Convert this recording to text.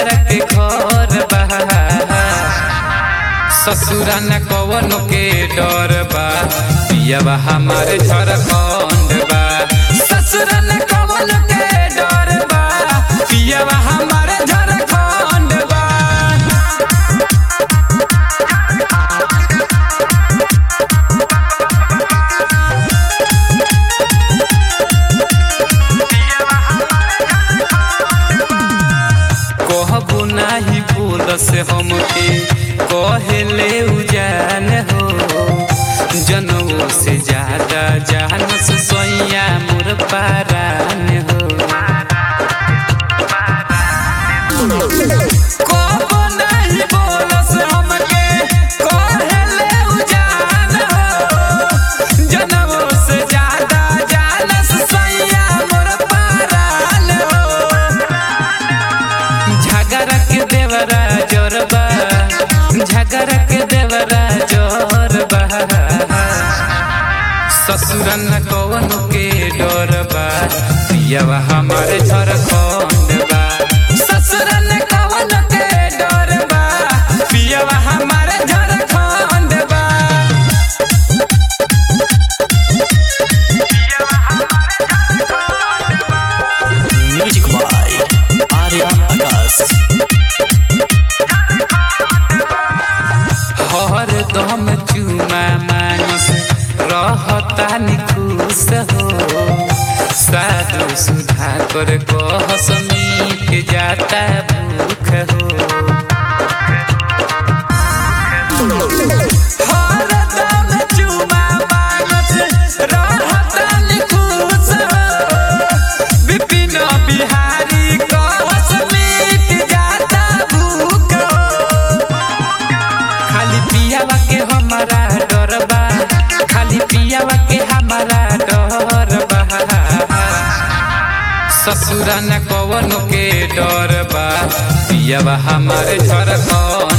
झगड़ के घर बा ससुरा न कवनो के डर बा पियावा हमारे झारखंड बा ससुरा न कवनो के डर बा पियावा हमारे झारखंड बा कहबो नाही बोल से हमके कहले उजान हो जनों से ज्यादा जानस सोइया मोर पारान हो कहबो नाही बोल से हमके कहले उजान हो जनों से ज्यादा जानस सोइया मोर पारान हो झगड़ा के देवरा जोरबा झगड़ा के देवरा जोरबा ससुरा न कवनो के डरबा पियावा हमारे झारखंड बा ससुरा न कवनो के डरबा पियावा हमारे झारखंड बा म्यूजिक बाय आर्या आकाश। हर दम चुमा मानस रहता निखुश हो साधु सुधा कर कहस मीट जाता भूख हो हर दम चुमा मानस रहता निखुश हो विपिन बिहारी कहस मीट जाता भूख हो खाली पियावा के हमारा डर बा खाली पियावा के हमारा डर बा ससुरा न कवनो के डर बा पियावा हमारे झारखंड